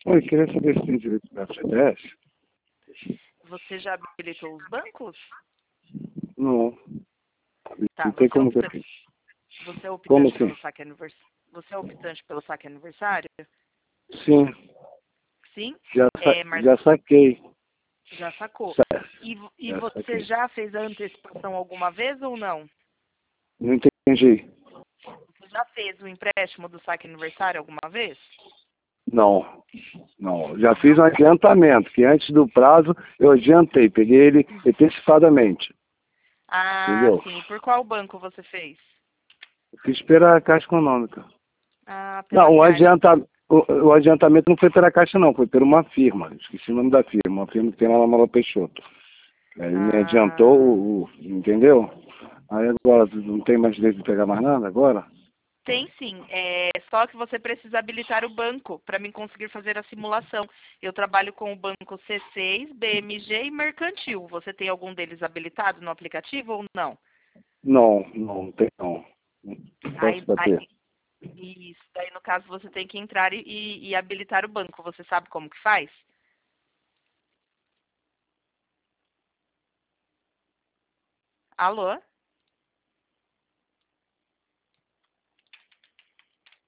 Oi, queria saber se tem direito da FGTS? Você já habilitou os bancos? Não. Tá, Não tem como ter. você é Como optante assim? pelo saque aniversário? Você é optante pelo saque aniversário? Sim, Sim? já, Mas já saquei. já sacou. E Já você saquei. já fez a antecipação alguma vez ou não? Não entendi. Você já fez o empréstimo do saque aniversário alguma vez? Não, não. Já fiz um adiantamento, que antes do prazo eu adiantei, peguei ele antecipadamente. Ah, Entendeu? sim. Por qual banco você fez? Eu fiz pela Caixa Econômica. Ah, pela Não, Caixa. o adiantamento não foi pela Caixa, não, foi por uma firma. Esqueci o nome da firma, uma firma que tem lá na Mala Peixoto. Aí me adiantou, Ah, entendeu? Aí agora não tem mais direito de pegar mais nada agora? tem sim. É só que você precisa habilitar o banco para mim conseguir fazer a simulação. Eu trabalho com o banco C6, BMG e Mercantil. Você tem algum deles habilitado no aplicativo ou não? Não, não tem não. Não posso Aí, bater. isso. Daí, no caso, você tem que entrar e habilitar o banco. Você sabe como que faz? Alô?